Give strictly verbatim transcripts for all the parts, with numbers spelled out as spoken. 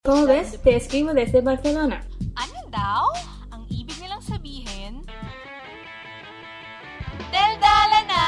¿Cómo ves? Te escribo desde Barcelona. Ano daw? Ang ibig nilang sabihin? Daldala na!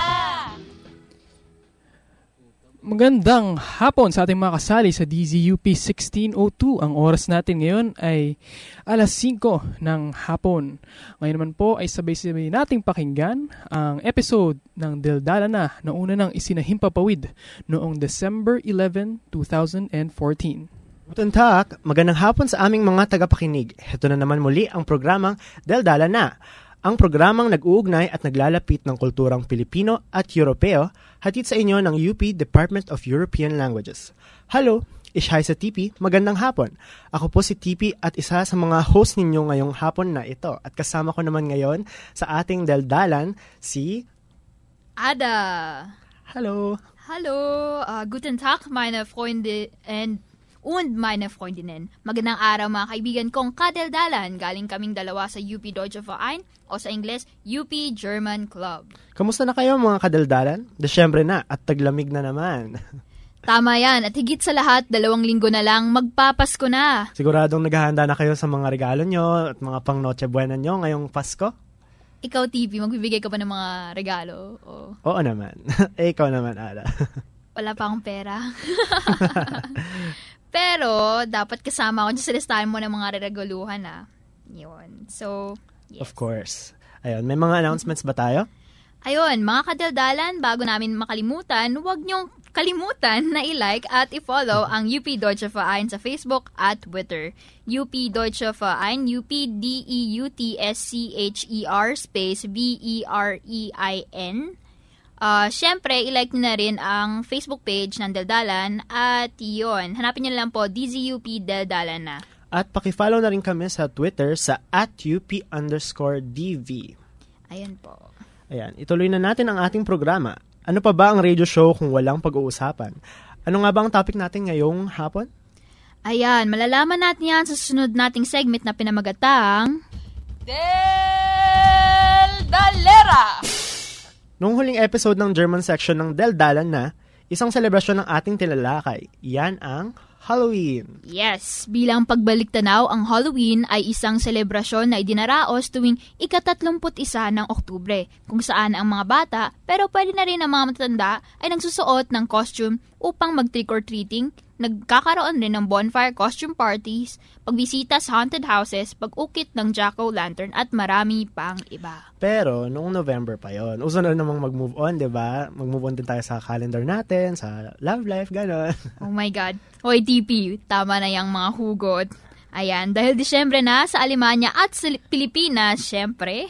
Magandang hapon sa ating mga kasali sa D Z U P sixteen oh two. Ang oras natin ngayon ay alas singko ng hapon. Ngayon naman po ay sabay-sabay nating pakinggan ang episode ng Daldala na na una nang isinahimpapawid noong December eleventh, twenty fourteen. Guten Tag, magandang hapon sa aming mga tagapakinig. Heto na naman muli ang programang Daldala na. Ang programang nag-uugnay at naglalapit ng kulturang Pilipino at Europeo, hatid sa inyo ng U P Department of European Languages. Hello, Ishay sa T P, magandang hapon. Ako po si T P at isa sa mga host ninyo ngayong hapon na ito. At kasama ko naman ngayon sa ating daldalan si Ada. Hello. Hallo, uh, guten Tag, meine Freunde and und meine Freundinnen. Magandang araw mga kaibigan kong kadaldalan. Galing kaming dalawa sa U P Deutsche Verein o sa Ingles, U P German Club. Kamusta na kayo mga kadaldalan? Desyembre na at taglamig na naman. Tama yan. At higit sa lahat, dalawang linggo na lang, magpapasko na. Siguradong naghahanda na kayo sa mga regalo nyo at mga pang Noche Buena nyo ngayong Pasko? Ikaw, T V, magbibigay ka ba ng mga regalo? O... Oo naman. eh, ikaw naman, Ada. Wala pa akong pera. Pero, dapat kasama ako dyan sa listahan mo ng mga reregaluhan, ah. Yun. So, yes. Of course. Ayun, may mga announcements ba tayo? Ayun, mga kadaldalan, bago namin makalimutan, huwag niyong kalimutan na i-like at i-follow ang U P Deutsche Verein sa Facebook at Twitter. U P Deutsche Verein, U P D E U T S C H E R space V E R E I N. Uh, Siyempre, i-like nyo na rin ang Facebook page ng Daldalan at yun, hanapin nyo lang po D Z U P Daldalan na. At pakifollow na rin kami sa Twitter sa at UP underscore DV. Ayan po. Ayan, ituloy na natin ang ating programa. Ano pa ba ang radio show kung walang pag-uusapan? Ano nga ba ang topic natin ngayong hapon? Ayan, malalaman natin yan sa susunod nating segment na pinamagatang Deldalera! Noong huling episode ng German section ng Daldalan na, isang selebrasyon ng ating tilalakay. Yan ang Halloween. Yes, bilang pagbalik-tanaw, ang Halloween ay isang selebrasyon na idinaraos tuwing ikatatlumput isa ng Oktubre, kung saan ang mga bata, pero pwede na rin ang mga matanda, ay nagsusuot ng costume upang mag-trick-or-treating, nagkakaroon rin ng bonfire costume parties, pagbisita sa haunted houses, pag-ukit ng jack-o'-lantern at marami pang iba. Pero noong November pa yon, uso na namang mag-move on, di ba? Mag-move on din tayo sa calendar natin, sa love life, gano'n. Oh my God. Hoy, T P, tama na yung mga hugot. Ayan, dahil Disyembre na sa Alemanya at sa Pilipinas, syempre.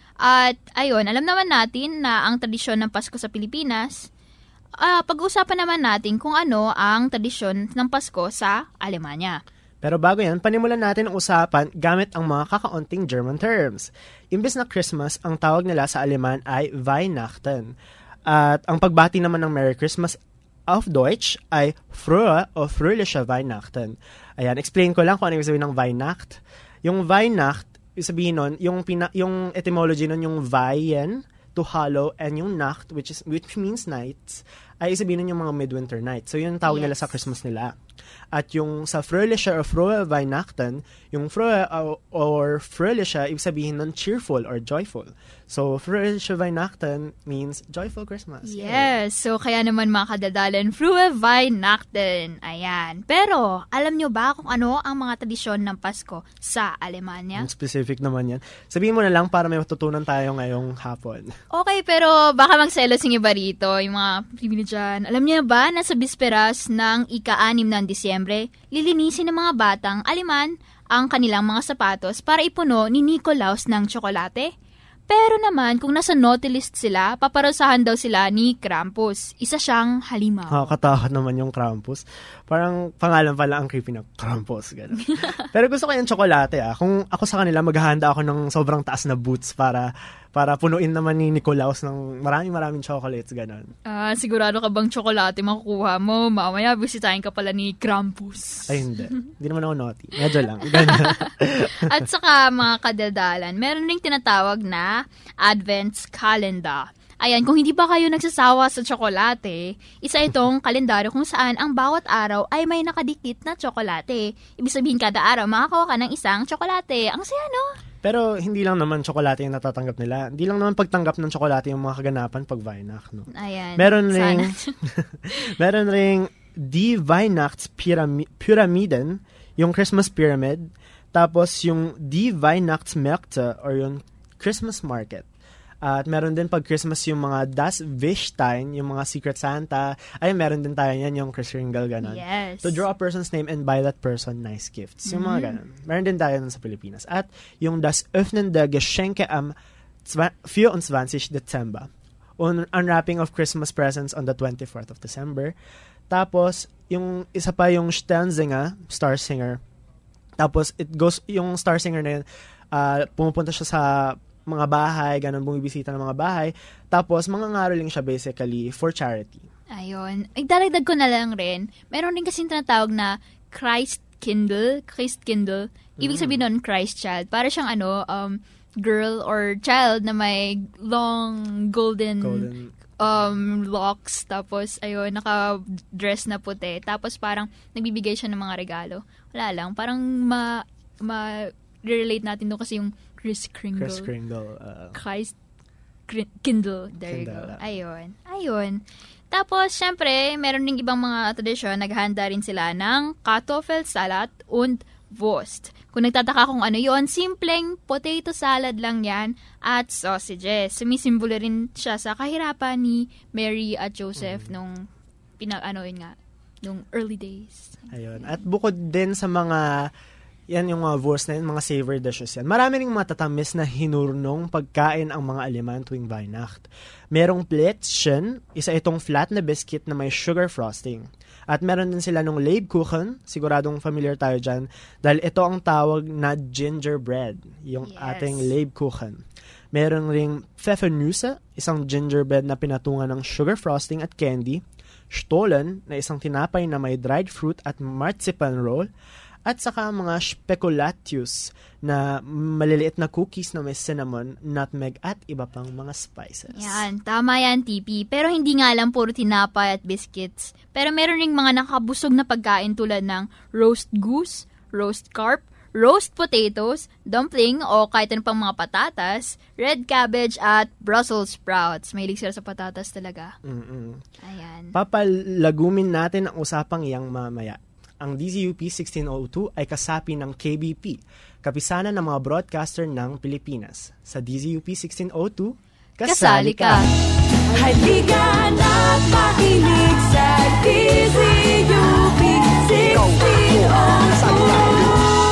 At ayun, alam naman natin na ang tradisyon ng Pasko sa Pilipinas, Uh, pag-uusapan naman natin kung ano ang tradisyon ng Pasko sa Alemanya. Pero bago yan, panimulan natin ang usapan gamit ang mga kakaunting German terms. Imbes na Christmas, ang tawag nila sa Aleman ay Weihnachten. At ang pagbati naman ng Merry Christmas auf Deutsch ay Frohe o Fröhliche Weihnachten. Ayan, explain ko lang kung ano ibig sabihin ng Weihnacht. Yung Weihnacht, ibig sabihin nun, yung, pina, yung etymology nun, yung Weihen, to hollow, and yung Nacht, which is which means nights, ay sabihin yung mga midwinter nights. So, yun ang tawag yes. nila sa Christmas nila. At yung sa Fröhliche or Frohe Weihnachten, yung Frohe or, or Fröhliche, ibig sabihin nun cheerful or joyful. So, Fröhliche Weihnachten means joyful Christmas. Yes. So, kaya naman mga kadadalan, Frohe Weihnachten. Ayan. Pero, alam nyo ba kung ano ang mga tradisyon ng Pasko sa Alemanya? Specific naman yan. Sabihin mo na lang para may matutunan tayo ngayong hapon. Okay, pero baka magselos yung iba rito, yung mga Pilipino dyan. Alam niyo ba na sa bisperas ng ika-anim ng Disyembre, lilinisin ng mga batang Aleman ang kanilang mga sapatos para ipuno ni Nikolaus ng tsokolate? Pero naman, kung nasa naughty list sila, paparusahan daw sila ni Krampus. Isa siyang halimaw. Nakakatakot naman yung Krampus. Parang pangalan pala ang creepy na Krampus. Pero gusto ko yung tsokolate. Ah. Kung ako sa kanila, maghahanda ako ng sobrang taas na boots para para punuin naman ni Nikolaus ng maraming maraming chocolates. Ganon. Ah, sigurado ka bang tsokolate makukuha mo? Mamaya bisitahin ka pala ni Krampus. Ay, hindi. Hindi naman ako naughty. Medyo lang. At saka mga kadaldalan, meron ring tinatawag na Advent Calendar. Ayan, kung hindi pa kayo nagsasawa sa tsokolate, isa itong kalendaryo kung saan ang bawat araw ay may nakadikit na tsokolate. Ibig sabihin kada araw makakawa ka ng isang tsokolate. Ang saya, no? Pero hindi lang naman tsokolate yung natatanggap nila. Hindi lang naman pagtanggap ng tsokolate yung mga kaganapan pag Weihnacht, no? Ayan. Meron ring meron ring Die Weihnachtspyramiden, Pyramiden, yung Christmas pyramid, tapos yung Die Weihnachtsmärkte or yung Christmas market. At meron din pag Christmas yung mga Das Wichstein, yung mga Secret Santa. Ay, meron din tayo yan, yung Christringle, ganon. Yes. To draw a person's name and buy that person nice gifts. Yung mga ganon. Meron din tayo nun sa Pilipinas. At yung Das Öffnen der Geschenke am vierundzwanzigsten Dezember. Un- unwrapping of Christmas presents on the twenty-fourth of December. Tapos, yung isa pa yung Sternsinger, Star Singer. Tapos, it goes, yung Star Singer na yun, uh, pumupunta siya sa mga bahay, ganun, bumibisita ng mga bahay. Tapos, mga ngaroling siya basically for charity. Ayun. Igdaragdag ko na lang rin, meron din kasing tinatawag na Christ Kindle, Christ Kindle. Ibig sabihin nun, Christ Child. Para siyang ano, um, girl or child na may long golden, Golden. um, locks. Tapos, ayun, naka-dress na puti. Tapos, parang nagbibigay siya ng mga regalo. Wala lang. Parang ma, ma, relate natin doon kasi yung Chris Kringle. Chris Kringle. Uh, Christ Kri- Kindle. There you Kindle. go. Ayun. Ayun. Tapos, syempre, meron ding ibang mga tradisyon. Naghahanda rin sila ng Kartoffelsalat und Wurst. Kung nagtataka kung ano yon, simpleng potato salad lang yan at sausages. Sumisimbolo rin siya sa kahirapan ni Mary at Joseph mm. nung pinag, ano yun nga, nung early days. Ayun. At bukod din sa mga yan yung mga Wurst na yun, mga savory dishes yan. Marami ring matatamis na hinurnong pagkain ang mga Aleman tuwing Weihnacht. Merong Plätzchen, isa itong flat na biscuit na may sugar frosting. At meron din sila nung Lebkuchen, siguradong familiar tayo dyan, dahil ito ang tawag na gingerbread, yung yes. ating Lebkuchen. Meron ring Pfeffernusse, isang gingerbread na pinatungan ng sugar frosting at candy. Stollen, na isang tinapay na may dried fruit at marzipan roll. At saka mga speculatius na maliliit na cookies na may cinnamon, nutmeg at iba pang mga spices. Yan, tama yan, T P. Pero hindi nga lang puro tinapay at biscuits. Pero meron ring mga nakabusog na pagkain tulad ng roast goose, roast carp, roast potatoes, dumpling o kahit ano pang mga patatas, red cabbage at Brussels sprouts. Mahilig sila sa patatas talaga. Mm-mm. Ayan. Papalagumin natin ang usapang iyang mamaya. Ang D Z U P sixteen oh two ay kasapi ng K B P, kapisanan ng mga broadcaster ng Pilipinas. Sa D Z U P sixteen oh two, kasali ka! Halika na't makinig sa D Z U P sixteen oh two.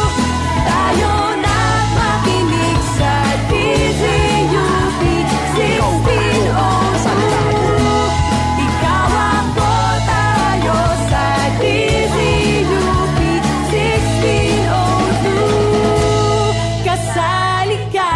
Tayo na't makinig sa D Z U P sixteen oh two. Ikaw ako, tayo sa D Z U P sixteen oh two. Kasali ka!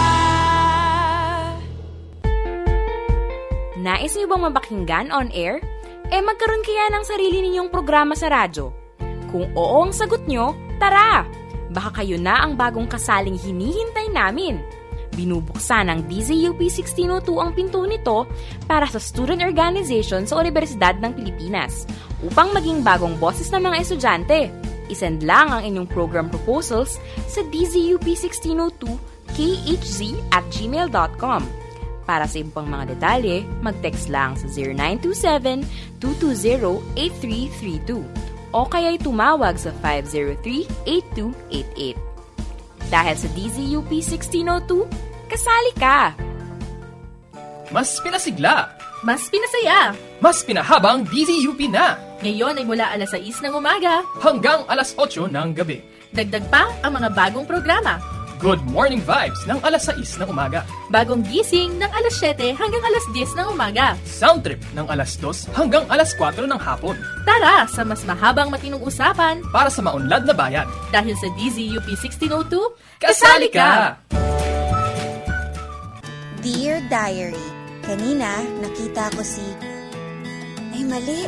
Nais niyo bang mapakinggan on air? Eh magkaroon kaya ng sarili ninyong programa sa radyo? Kung oo ang sagot nyo, tara! Baka kayo na ang bagong kasaling hinihintay namin. Binubuksan ng D Z U P sixteen oh two ang pinto nito para sa student organization sa Universidad ng Pilipinas upang maging bagong boses ng mga estudyante. Isend lang ang inyong program proposals sa D Z U P sixteen oh two k h z at gmail dot com. Para sa ibang mga detalye, mag-text lang sa zero nine two seven, two two zero, eight three three two o kaya'y tumawag sa five zero three, eight two eight eight. Dahil sa D Z U P sixteen oh two, kasali ka! Mas pinasigla, Mas pinasaya. mas pinahabang D Z U P na, Ngayon ay mula alas sais ng umaga. hanggang alas otso ng gabi. Dagdag pa ang mga bagong programa. Good Morning Vibes ng alas sais ng umaga. Bagong gising ng alas siyete hanggang alas diyes ng umaga. Sound Trip ng alas dos hanggang alas kwatro ng hapon. Tara sa mas mahabang matinong usapan Para sa maunlad na bayan. dahil sa D Z U P sixteen oh two, Kasali ka! Dear Diary, kanina nakita ko si... Ay, mali.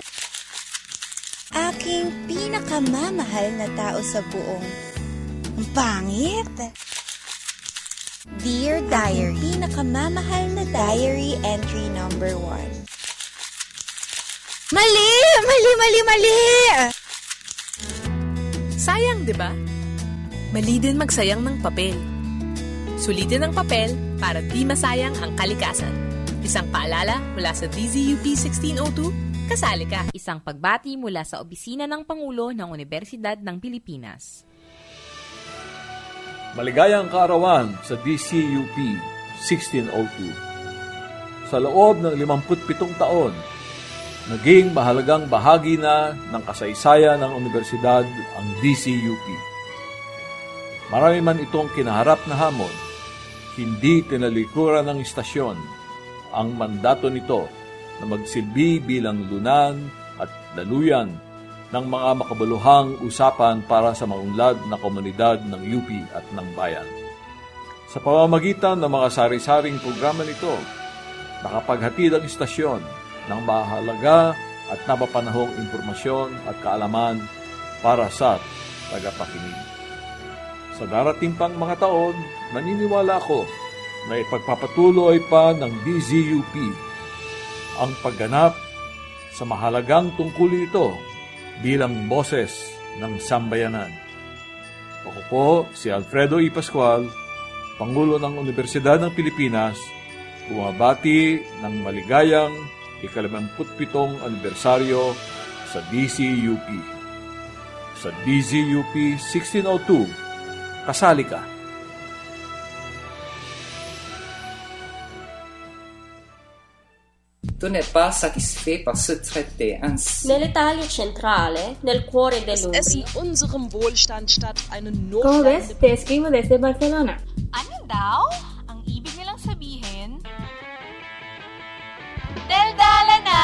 Aking pinakamamahal na tao sa buong... Ang pangit. Dear Diary, pinakamamahal na diary entry number one. Mali! Mali, mali, mali! Sayang, di ba? Mali din magsayang ng papel. Sulitin ang papel para di masayang ang kalikasan. Isang paalala mula sa D Z U P sixteen oh two, kasali ka. Isang pagbati mula sa Opisina ng Pangulo ng Universidad ng Pilipinas. Maligayang kaarawan sa D C U P sixteen oh two. Sa loob ng limampu't pitong taon, naging mahalagang bahagi na ng kasaysayan ng universidad ang D C U P. Marami man itong kinaharap na hamon, hindi tinalikuran ng istasyon ang mandato nito na magsilbi bilang lunan at daluyan ng mga makabuluhang usapan para sa maunlad na komunidad ng U P at ng bayan. Sa pamamagitan ng mga sari-saring programa nito, nakapaghatid ang istasyon ng mahalaga at napapanahong impormasyon at kaalaman para sa tagapakinig. Sa darating pang mga taon, naniniwala ako na ipagpapatuloy pa ng D Z U P ang pagganap sa mahalagang tungkulin ito bilang boses ng sambayanan. Ako po si Alfredo E. Pascual, Pangulo ng Universidad ng Pilipinas, bumabati ng maligayang ikalimamputpitong anibersaryo sa D C U P. Sa D Z U P sixteen oh two, kasali ka. Tu n'es pas satisfait par ce traité ainsi. Nell'Italia centrale, nel cuore dell'Umbria. Es in unserem Wohlstand statt eine Como ves, te escribo desde Barcelona. Ano daw? Ang ibig nilang sabihin? Daldala na!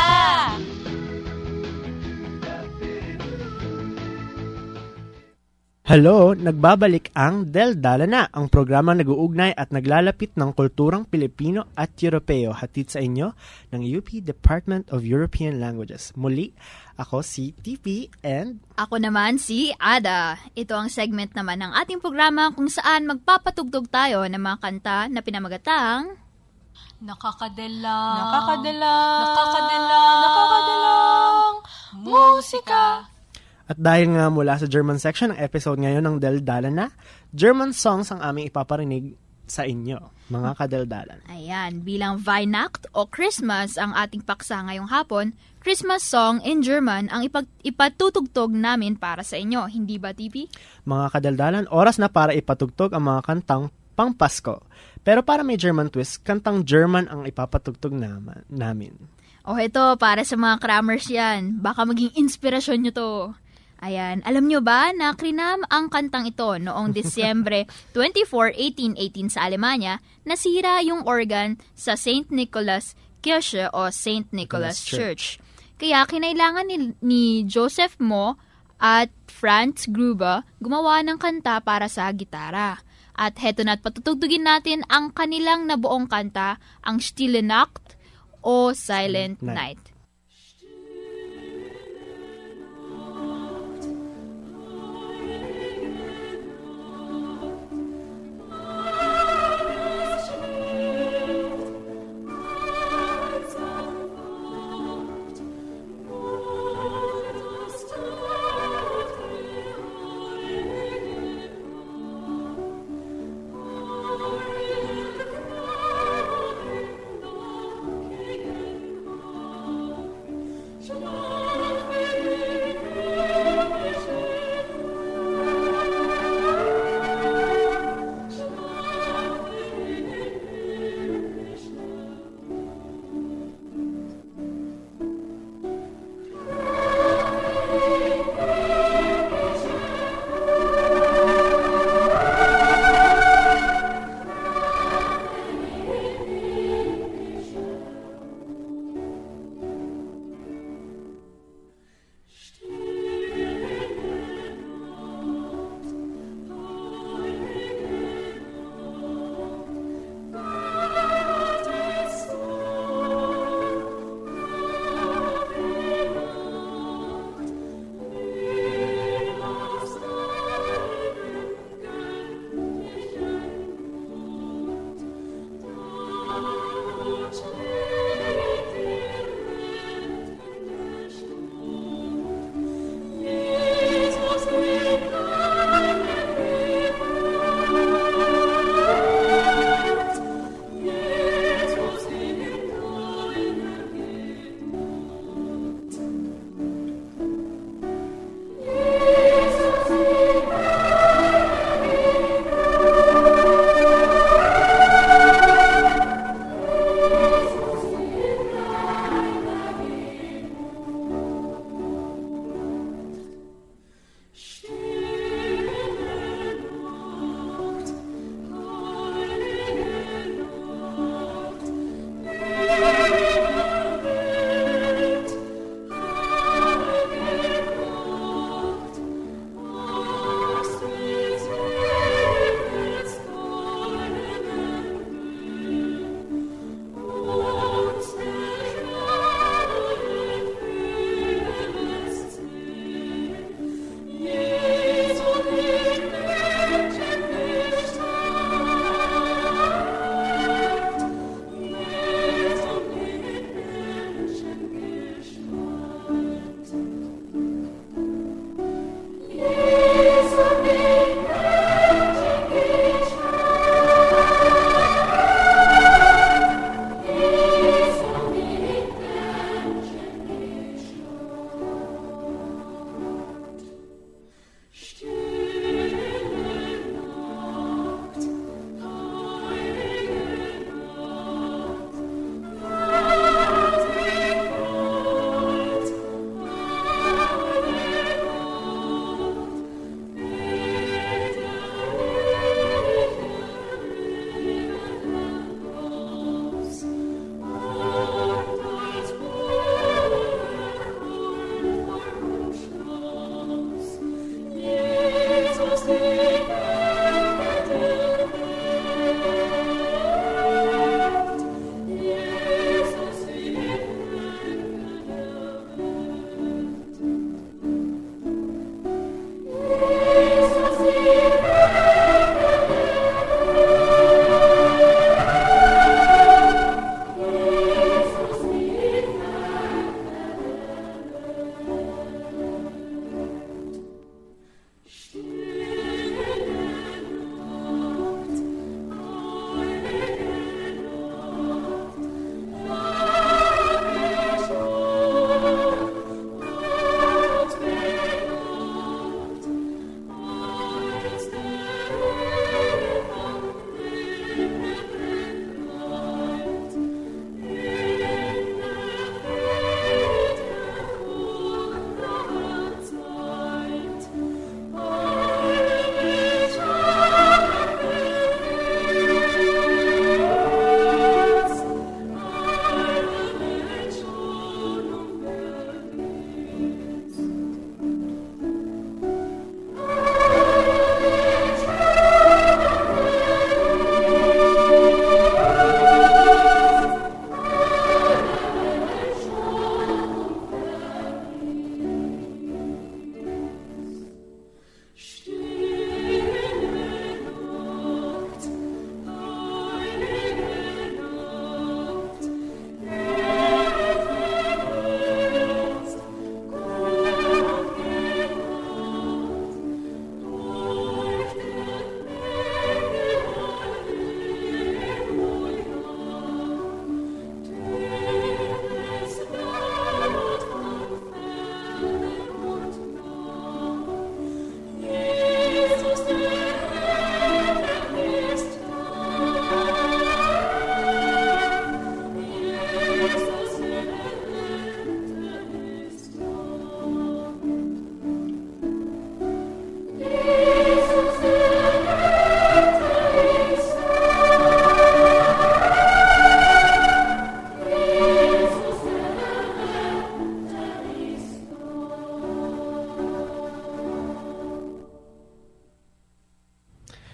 Hello, nagbabalik ang Daldala na, ang programa nag-uugnay at naglalapit ng kulturang Pilipino at Europeo, hatid sa inyo ng U P Department of European Languages. Muli, ako si T P and... Ako naman si Ada. Ito ang segment naman ng ating programa kung saan magpapatugtog tayo ng mga kanta na pinamagatang... Nakakadalang, Nakakadalang, nakakadalang, nakakadalang, musika. At dahil nga mula sa German section ng episode ngayon ng Daldala na, German songs ang aming ipaparinig sa inyo, mga kadaldalan. Ayan, bilang Weihnacht o Christmas ang ating paksa ngayong hapon, Christmas song in German ang ipag- ipatutugtog namin para sa inyo. Hindi ba, T P? Mga kadaldalan, oras na para ipatugtog ang mga kantang pang-Pasko. Pero para may German twist, kantang German ang ipapatugtog naman, namin. O ito, para sa mga crammers yan. Baka maging inspirasyon nyo to. Ayan, alam nyo ba na krinam ang kantang ito noong Disyembre twenty-fourth, eighteen eighteen sa Alemanya, nasira yung organ sa Saint Nicholas Kirche o Saint Nicholas Church. Kaya kinailangan ni, ni Joseph Mo at Franz Gruber gumawa ng kanta para sa gitara. At heto na't patutugtugin natin ang kanilang nabuong kanta, ang Stille Nacht o Silent Night. Night.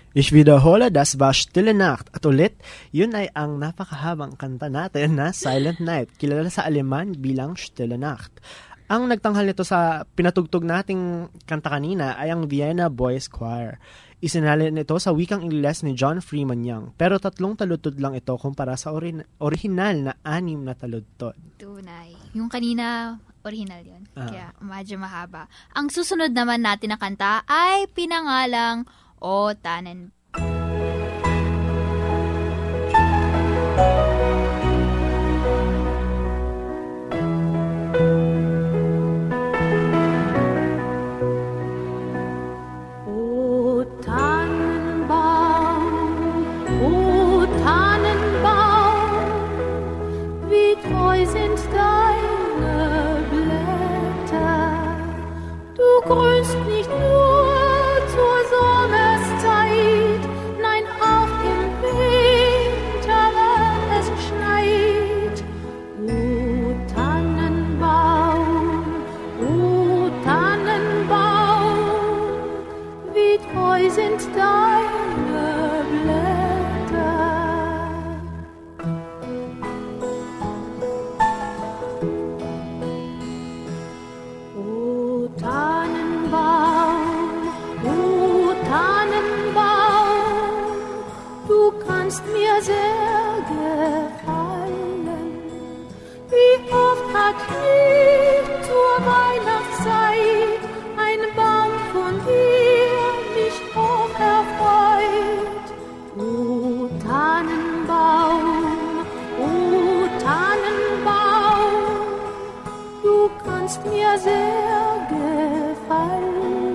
Ich wiederhole, das war Stille Nacht. At ulit, yun ay ang napakahabang kanta natin na Silent Night, kilala sa Aleman bilang Stille Nacht. Ang nagtanghal nito sa pinatugtog nating kanta kanina ay ang Vienna Boys Choir. Isinalin ito sa wikang Ingles ni John Freeman Young, pero tatlong taludtod lang ito kumpara sa ori- original na anim na taludtod. Tunay. Yung kanina, original yun. Ah. Kaya medyo mahaba. Ang susunod naman natin na kanta ay pinangalang O Tannen. O Tannenbaum, o Tannenbaum, wie treu sind deine Blätter. Du grünst nicht nur zur Sommerszeit, nein, auch im Winter, wenn es schneit. O Tannenbaum, o Tannenbaum, wie treu sind deine Blätter. O Tannenbaum, o Tannenbaum, du kannst mir sehr gefallen. Wie oft hat nicht zur Weihnachtszeit ein Baum von dir mich auch erfreut. O Tannenbaum, o Tannenbaum, du kannst mir sehr gefallen.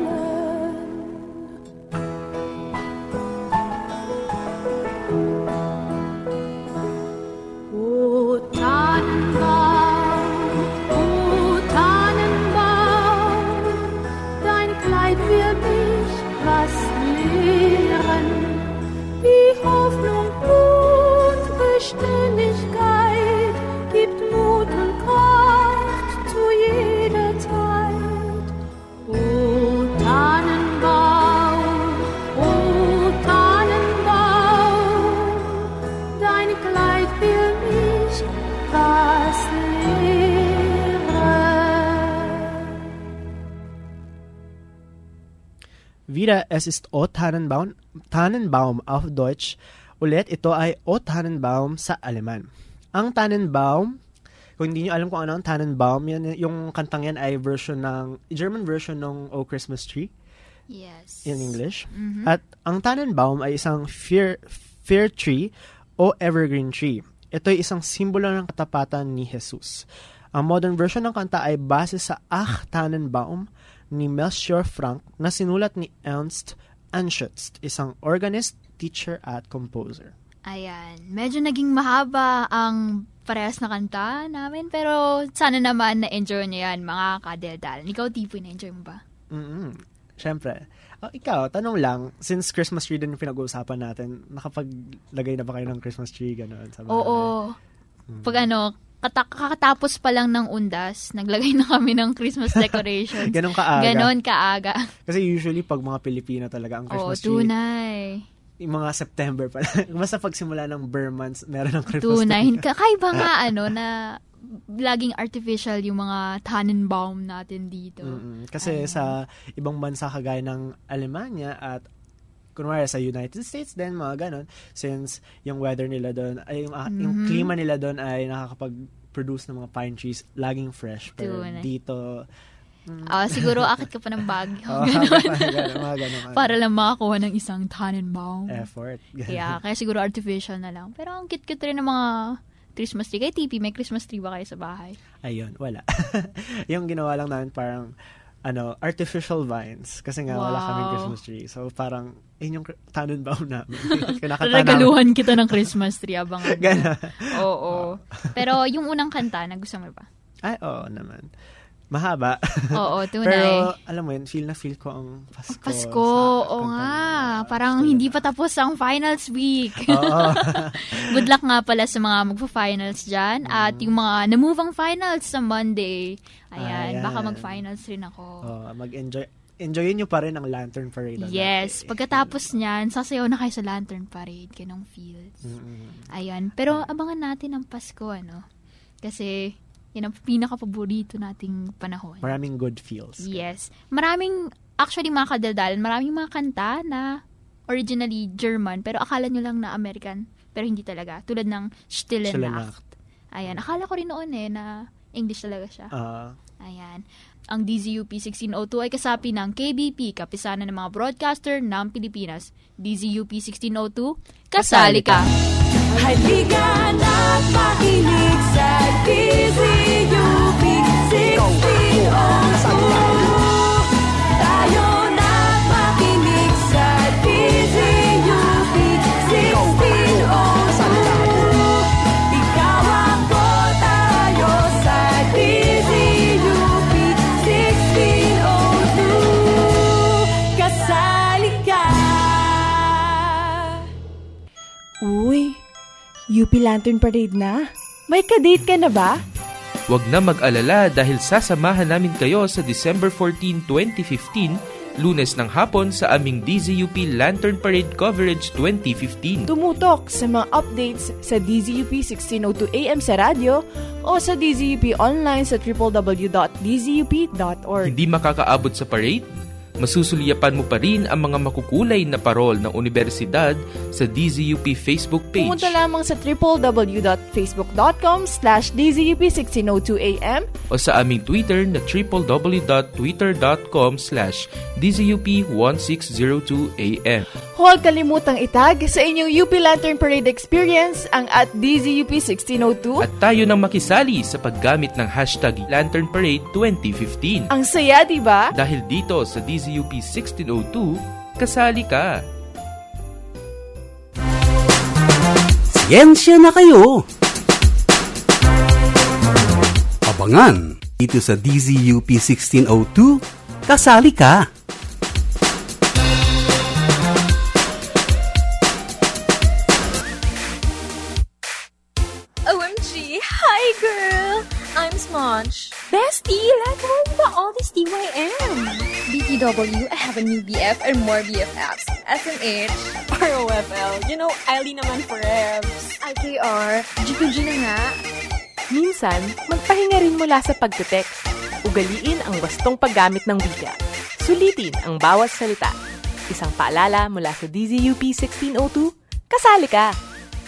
O Tannenbaum, o Tannenbaum, dein Kleid will mich was lehren, wie Hoffnung und Beständigkeit, gibt Mut und Kraft zu jeder Zeit. O Tannenbaum, o Tannenbaum, dein Kleid will mich was lehren. Wieder, es ist O Tannenbaum, Tannenbaum auf Deutsch. Ulit, ito ay O Tannenbaum sa Aleman. Ang Tannenbaum, kung hindi nyo alam kung ano ang Tannenbaum, yan, yung kantang yan ay version ng, German version ng O Christmas Tree. Yes. In English. Mhm. At ang Tannenbaum ay isang fir, fir tree o evergreen tree. Ito ay isang simbolo ng katapatan ni Jesus. Ang modern version ng kanta ay base sa Ach Tannenbaum ni Melchior Frank na sinulat ni Ernst Anschutz, isang organist, teacher at composer. Ayan. Medyo naging mahaba ang parehas na kanta namin, pero sana naman na-enjoy niyo yan, mga kadeldal. Ikaw, Tipoy, na-enjoy mo ba? Mm-mm. Siyempre. Oh, ikaw, tanong lang, since Christmas tree din yung pinag-uusapan natin, nakapaglagay na ba kayo ng Christmas tree gano'n sa bahay? Oo. Hmm. Pag ano, kata- kakatapos pa lang ng undas, naglagay na kami ng Christmas decorations. Ganon kaaga. Ganon kaaga. Kasi usually, pag mga Pilipino talaga, ang Oo, Christmas tree, tunay. yung mga September pa lang. Basta pagsimula ng Burr months, meron ng Christmas Tunay. tree. Kakaiba nga, ano, na laging artificial yung mga Tannenbaum natin dito. Mm-mm. Kasi Ayan. sa ibang bansa kagaya ng Alemanya at kunwari sa United States din, mga ganon, since yung weather nila doon, ay yung, uh, yung Mhm. klima nila doon ay nakakapag-produce ng mga pine trees, laging fresh. Pero Tunay. dito, Ah, siguro akit ka pa ng bag. oh, mga ganon, mga ganon. Para lang makakuha ng isang Tannenbaum. Effort. Kaya, kaya siguro artificial na lang. Pero ang cute-cute rin ng mga Christmas tree. Kay T P, may Christmas tree ba kayo sa bahay? Ayun, wala. Yung ginawa lang namin parang ano, artificial vines. Kasi nga wala Wow. kaming Christmas tree. So parang, yun yung Tannenbaum namin. Kinakanta Regaluhan kita ng Christmas tree abang. Gana. Oo. Pero yung unang kanta, nagustuhan mo ba? Ay, oo naman. Mahaba. Oo, tunay. Pero, alam mo yun, feel na feel ko ang Pasko. Pasko, oo nga. Parang hindi pa tapos ang finals week. Oo. Good luck nga pala sa mga magpa-finals dyan. At yung mga namove ang finals sa Monday. Ayan, Ayan. baka mag-finals rin ako. Oh, mag-enjoy. enjoyin nyo pa rin ang Lantern Parade. Yes. Natin. Pagkatapos niyan, sasayaw na kayo sa Lantern Parade. Ganong feels. Mm-hmm. Ayan. Pero abangan natin ang Pasko, ano? Kasi, yan ang pinaka-paborito nating panahon. Maraming good feels. Yes. Maraming, actually mga kadaldalan, maraming mga kanta na originally German, pero akala nyo lang na American. Pero hindi talaga. Tulad ng Stille Nacht. Ayan. Akala ko rin noon eh, na English talaga siya. Uh, Ayan. Ang D Z U P sixteen oh two ay kasapi ng K B P, kapisanan ng mga broadcaster ng Pilipinas. D Z U P sixteen oh two, kasali ka! Halika na't makinig sa D Z U P sixteen oh two. Tayo na't makinig sa D Z U P sixteen oh two. Ikaw ako, tayo sa D Z U P sixteen oh two. Kasali ka! Uy, U P Lantern Parade na? May ka-date ka na ba? Huwag na mag-alala dahil sasamahan namin kayo sa December fourteenth, twenty fifteen, Lunes ng hapon sa aming D Z U P Lantern Parade Coverage twenty fifteen. Tumutok sa mga updates sa D Z U P sixteen oh two A M sa radyo o sa D Z U P online sa w w w dot d z u p dot org. Hindi makakaabot sa parade? Masusulyapan mo pa rin ang mga makukulay na parol ng universidad sa D Z U P Facebook page. Pumunta lamang sa w w w dot facebook dot com slash d z u p sixteen oh two a m o sa aming Twitter na w w w dot twitter dot com slash d z u p sixteen oh two a m. Huwag kalimutang itag sa inyong U P Lantern Parade experience ang at D Z U P sixteen oh two at tayo nang makisali sa paggamit ng hashtag Lantern Parade twenty fifteen. Ang saya, diba? Dahil dito sa D Z U P sixteen oh two, kasali ka! Siyensya na kayo! Abangan! Dito sa D Z U P sixteen oh two, kasali ka! O M G! Hi, girl! I'm Smudge. Bestie, let go about all this D Y M. B T W, I have a new B F and more B F Fs. S M H. R O F L, you know, Eileen naman for Revs. I K R, G two G na nga. Minsan, magpahinga rin mula sa pagte-text. Ugaliin ang wastong paggamit ng wika. Sulitin ang bawat salita. Isang paalala mula sa D Z U P sixteen oh two, kasali ka!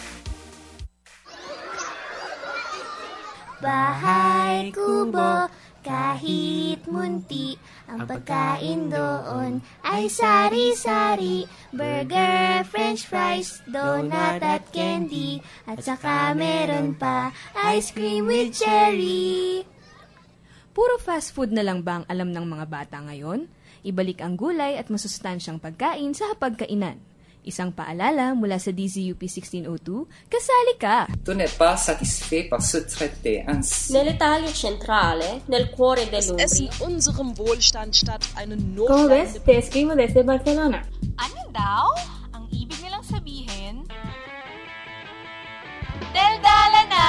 Bahay kubo, kahit munti, ang pagkain doon ay sari-sari. Burger, french fries, donut at candy, at saka meron pa ice cream with cherry. Puro fast food na lang ba ang alam ng mga bata ngayon? Ibalik ang gulay at masustansyang pagkain sa hapagkainan. Isang paalala mula sa D Z U P sixteen oh two, kasali ka! Tu n'es pas satisfait par ce traité. Nell'Italia centrale, nel cuore dell'Umbria. Es in unserem Wohlstand statt eine ¿Cómo ves? Te escribo desde Barcelona. Ano daw? Ang ibig nilang sabihin? Daldala na!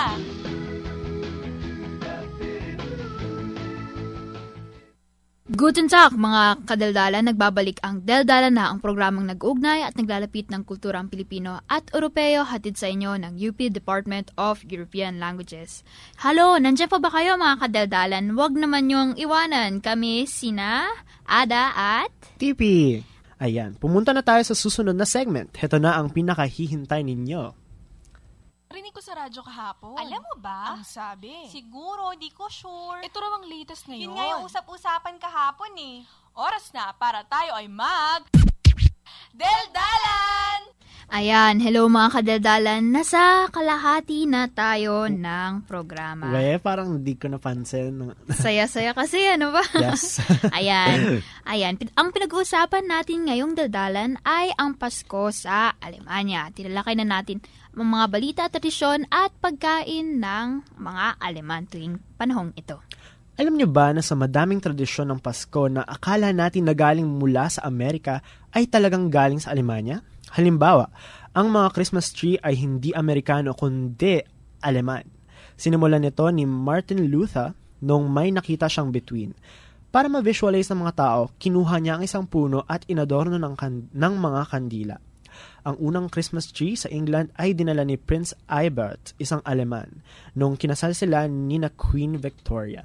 Guten Tag, mga kadaldala, nagbabalik ang Daldala na, ang programang nag-uugnay at naglalapit ng kulturang Pilipino at Europeo hatid sa inyo ng U P Department of European Languages. Hello, nandiyan pa ba kayo mga kadaldalan? Huwag naman yung iwanan. Kami sina Ada at T P. Ayan, pumunta na tayo sa susunod na segment. Heto na ang pinakahihintay ninyo. Rinig ko sa radyo kahapon. Alam mo ba? Ang sabi. Siguro, di ko sure. Ito raw ang latest ngayon. Yun nga yung usap-usapan kahapon eh. Oras na para tayo ay mag... Daldalan! Ayan, hello mga kadaldalan. Nasa kalahati na tayo ng programa. Well, parang hindi ko napansin. Saya-saya kasi, ano ba? Yes. Ayan. Ayan. Ang pinag-uusapan natin ngayong daldalan ay ang Pasko sa Alemanya. Tinalakay na natin ang mga balita, tradisyon at pagkain ng mga Aleman tuwing panahong ito. Alam niyo ba na sa madaming tradisyon ng Pasko na akala natin na galing mula sa Amerika ay talagang galing sa Alemanya? Halimbawa, ang mga Christmas tree ay hindi Amerikano kundi Aleman. Sinimulan nito ni Martin Luther noong may nakita siyang bituin. Para ma-visualize ng mga tao, kinuha niya ang isang puno at inadorno ng, kan- ng mga kandila. Ang unang Christmas tree sa England ay dinala ni Prince Albert, isang Aleman, noong kinasal sila ni na Queen Victoria.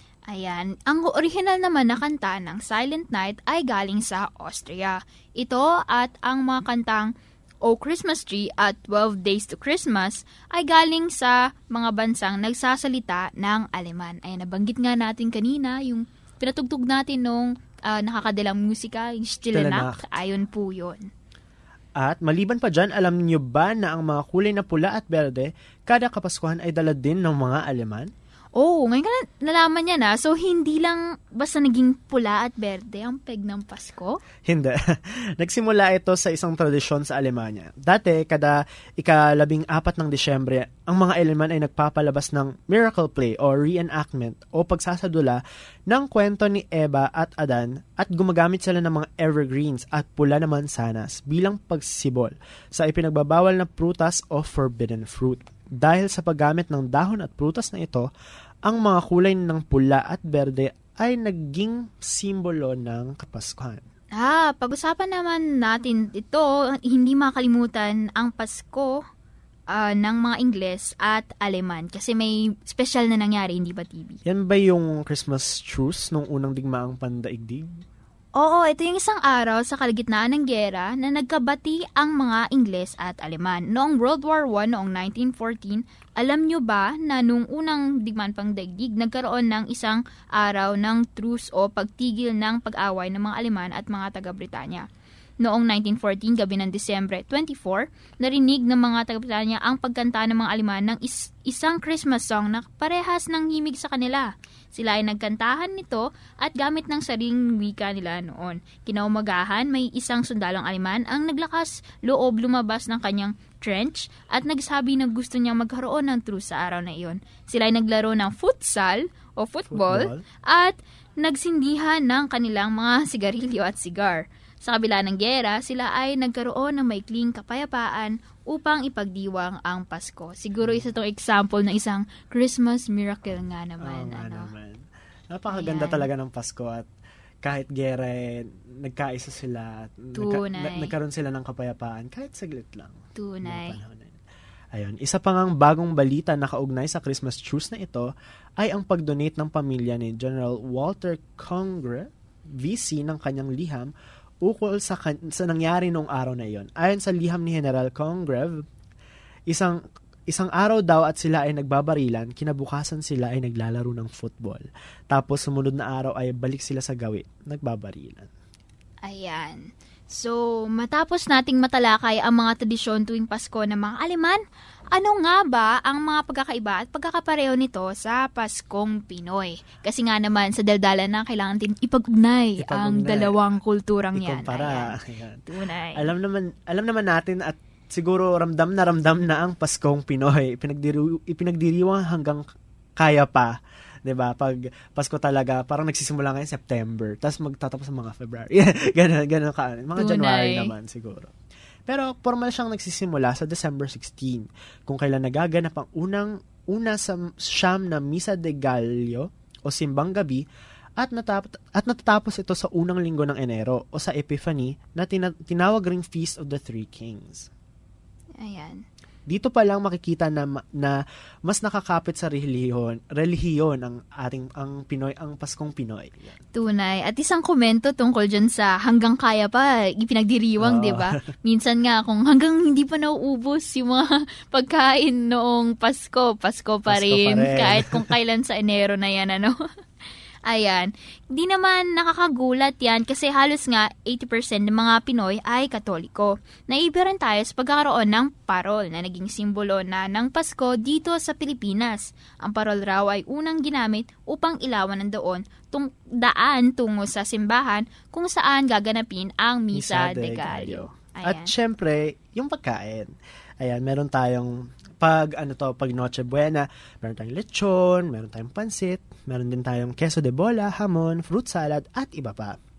Ayan, ang original naman na kanta ng Silent Night ay galing sa Austria. Ito at ang mga kantang O Christmas Tree at twelve Days to Christmas ay galing sa mga bansang nagsasalita ng Aleman. Ayan, nabanggit nga natin kanina yung pinatugtog natin nung uh, nakakadalang musika, yung Stille Nacht. Ayon po yun. At maliban pa dyan, alam niyo ba na ang mga kulay na pula at berde, kada Kapaskuhan ay dala din ng mga Aleman? Oo, oh, ngayon ka na, nalaman niya na. So, hindi lang basta naging pula at berde ang peg ng Pasko? Hindi. Nagsimula ito sa isang tradisyon sa Alemanya. Dati, kada ikalabing apat ng Disyembre, ang mga Aleman ay nagpapalabas ng miracle play o reenactment o pagsasadula ng kwento ni Eva at Adan at gumagamit sila ng mga evergreens at pula na mansanas bilang pagsibol sa ipinagbabawal na prutas o forbidden fruit. Dahil sa paggamit ng dahon at prutas na ito, ang mga kulay ng pula at berde ay naging simbolo ng Kapaskuhan. Ah, pag-usapan naman natin ito, hindi makalimutan ang Pasko uh, ng mga Ingles at Aleman kasi may special na nangyari, hindi ba T V? Yan ba yung Christmas truce nung unang digmaang pandaigdig? Oo, ito yung isang araw sa kalagitnaan ng giyera na nagkabati ang mga Ingles at Aleman. Noong World War One noong nineteen fourteen, alam nyo ba na nung unang digmaan pang daigdig, nagkaroon ng isang araw ng truce o pagtigil ng pag-away ng mga Aleman at mga taga-Britanya. Noong nineteen fourteen, gabi ng Disyembre twenty-four, narinig ng mga taga-Britanya ang pagkanta ng mga Aleman ng is- isang Christmas song na parehas ng himig sa kanila. Sila ay nagkantahan nito at gamit ng sariling wika nila noon. Kinaumagahan, may isang sundalong Aleman ang naglakas loob lumabas ng kanyang trench at nagsabi na gusto niyang magkaroon ng truce sa araw na iyon. Sila ay naglaro ng futsal o football, football. At nagsindihan ng kanilang mga sigarilyo at sigar. Sa kabila ng giyera, sila ay nagkaroon ng maikling kapayapaan upang ipagdiwang ang Pasko. Siguro isa itong example ng isang Christmas miracle nga naman. Oo nga ano? naman. Napakaganda Ayan. talaga ng Pasko at kahit giyera, eh, nagkaisa sila at nagka, na, nagkaroon sila ng kapayapaan kahit saglit lang. Tunay. Ayun, isa pa ngang bagong balita na kaugnay sa Christmas truce na ito ay ang pag-donate ng pamilya ni General Walter Congreve, V C ng kanyang liham, ukol sa, kan- sa nangyari noong araw na iyon. Ayon sa liham ni General Congreve, isang isang araw daw at sila ay nagbabarilan, kinabukasan sila ay naglalaro ng football. Tapos sumunod na araw ay balik sila sa gawi, nagbabarilan. Ayan. So, matapos nating matalakay ang mga tradisyon tuwing Pasko ng mga Aleman, ano nga ba ang mga pagkakaiba at pagkakapareho nito sa Paskong Pinoy? Kasi nga naman sa daldalan na kailangan din ipag-ugnay, ipag-ugnay ang dalawang kulturang yan. Ikumpara. Ayan. Tunay. Alam naman, alam naman natin at siguro ramdam na ramdam na ang Paskong Pinoy. Ipinagdiri- ipinagdiriwang hanggang kaya pa. 'Di ba? Pag Pasko talaga, parang nagsisimula ngayon September, tapos magtatapos sa mga February. ganun, ganun ka. Mga Tunay. January naman siguro. Pero formal siyang nagsisimula sa December sixteenth, kung kailan nagaganap ang unang una sa siyam na Misa de Gallo o Simbang Gabi at natap- at natatapos ito sa unang linggo ng Enero o sa Epiphany na tina- tinawag ring Feast of the Three Kings. Ayan. Dito pa lang makikita na, na mas nakakapit sa relihiyon, relihiyon ang ating ang Pinoy, ang Paskong Pinoy. Yan. Tunay. At isang komento tungkol dyan sa hanggang kaya pa, ipinagdiriwang, Oh. di ba? Minsan nga, kung hanggang hindi pa nauubos yung mga pagkain noong Pasko, Pasko pa Pasko rin. pa rin. Kahit kung kailan sa Enero na yan, ano? Ayan. Hindi naman nakakagulat yan kasi halos nga eighty percent ng mga Pinoy ay Katoliko. Naibiran tayo sa pagkakaroon ng parol na naging simbolo na ng Pasko dito sa Pilipinas. Ang parol raw ay unang ginamit upang ilawan ng doon tung daan tungo sa simbahan kung saan gaganapin ang Misa, Misa de de Gallo. At syempre, yung pagkain. Ayan, meron tayong pag ano to, pag Noche Buena, meron tayong lechon, meron tayong pansit, meron din tayong queso de bola, hamon, fruit salad at iba pa.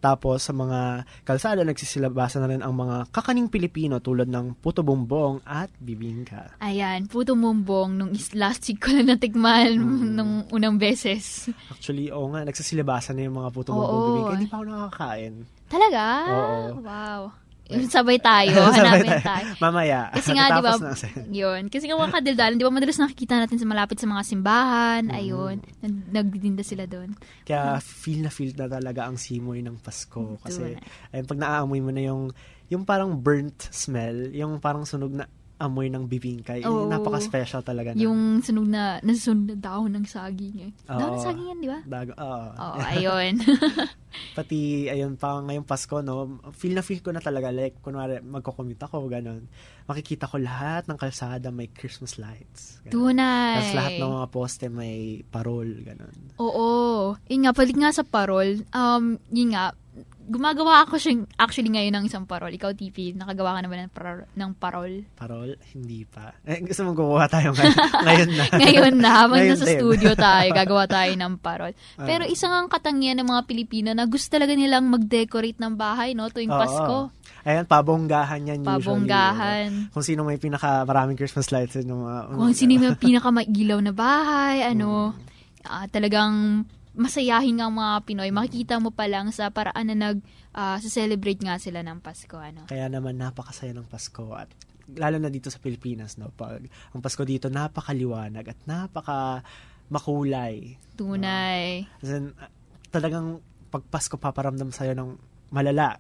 Tapos sa mga kalsada, nagsisilabasan na rin ang mga kakaning Pilipino tulad ng puto bumbong at bibingka. Ayan, puto bumbong nung is- last week ko na natikman mm. nung unang beses. Actually, oo nga, nagsisilabasan na yung mga puto bumbong Oo. bibingka. Hindi pa ako nakakain. Talaga? Oo. Wow. Sabay tayo, hanapin tayo. Mamaya. Kasi nga, di ba, Tapos na. yun. Kasi nga mga kadaldalan, di ba, madalas nakikita natin sa malapit sa mga simbahan, Mm. ayun, nag- nagdinda sila doon. Kaya feel na feel na talaga ang simoy ng Pasko. Kasi ayun, pag naaamoy mo na yung, yung parang burnt smell, yung parang sunog na amoy ng bibingka, Oo. napaka-special talaga. Na. Yung sunog na, nasunog na dahon ng saging eh. Oo. Dahon ng saging yan, di ba? Dago, oo. Oo, ayun. Pati, ayun, pa ngayong Pasko, no, feel na feel ko na talaga, like, kunwari, magko-commute ako, ganun. Makikita ko lahat ng kalsada may Christmas lights. Ganun. Tunay. Tapos lahat ng mga poste may parol, ganun. Oo. Yun nga, balik nga sa parol, um, yun nga, gumagawa ako siya, actually ngayon ng isang parol. Ikaw, T P, nakagawa ka na ba ng parol? Ng parol? Parol? Hindi pa. Eh, gusto mong gumawa tayo ngayon, ngayon na. ngayon na, habang Ngayon nasa din. studio tayo, gagawa tayo ng parol. Ah. Pero isang ang katangian ng mga Pilipino na gusto talaga nilang mag-decorate ng bahay, no, tuwing Oo. Pasko. Ayan, pabonggahan yan usually. Pabonggahan. Uh, kung sino may pinaka maraming Christmas lights. Yung mga, Kung sino may pinakamailaw na bahay, ano, ah, talagang masayahin nga ang mga Pinoy. Makikita mo pa lang sa paraan na nag uh, celebrate nga sila ng Pasko. Ano. Kaya naman napakasaya ng Pasko at lalo na dito sa Pilipinas, no, pag ang Pasko dito napakaliwanag at napaka makulay. Tunay. Uh, as in, uh, talagang pag Pasko paparamdam sa'yo ng malala.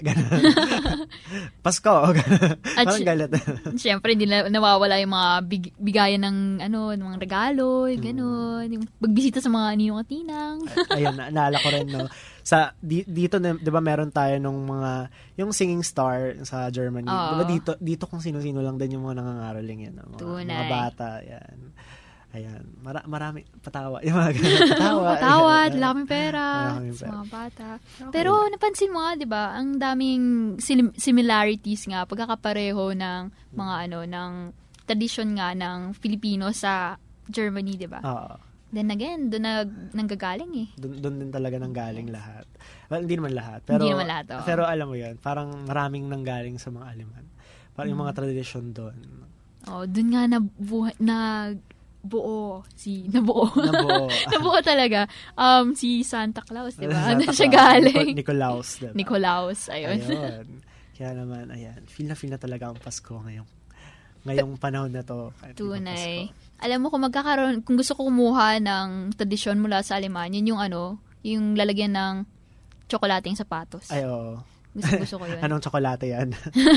Pasko. At Parang galit. Siyempre, hindi na, nawawala yung mga big, bigayan ng, ano, ng mga regalo, gano'n. Yung pagbisita sa mga ninong at tinang. Ayun, na, naalala ko rin, no. Sa, di, dito, di ba meron tayo nung mga, yung singing star sa Germany. Oo. Di ba dito, dito kung sino-sino lang din yung mga nangangaraling yan. No? Mga, Tunay. mga bata, yan. Ayan, Mara, marami, patawa. Yung mga ganun, patawa. Patawa, wala kaming pera. Wala kaming Sa pera. mga bata. Pero napansin mo nga, di ba, ang daming sim- similarities nga, pagkakapareho ng mga ano, ng tradisyon nga ng Filipino sa Germany, di ba? Oo. Then again, doon nag, nanggagaling eh. Doon, doon din talaga nanggaling lahat. Well, hindi naman lahat. Pero, Hindi naman lahat, oo. Pero alam mo yun, parang maraming nanggaling sa mga Aleman. Parang yung mga tradisyon doon. Oh, doon nga nabuhay, na buo si nabuo. Nabuo. nabuo talaga. Um si Santa Claus, 'di ba? Ano Santa siya Claus. galing? Nico- Nicolaus, diba? Nicolaus, ayun. Ayun. Kaya naman, ayan, feel na feel na talaga ang Pasko ngayong ngayong panahon na to. Tunay. Alam mo kung magkakaroon, kung gusto ko kumuha ng tradisyon mula sa Alemanya, yun yung ano, yung lalagyan ng tsokolating sapatos. Ay, oo. Gusto, gusto ko yun. Anong tsokolate yan?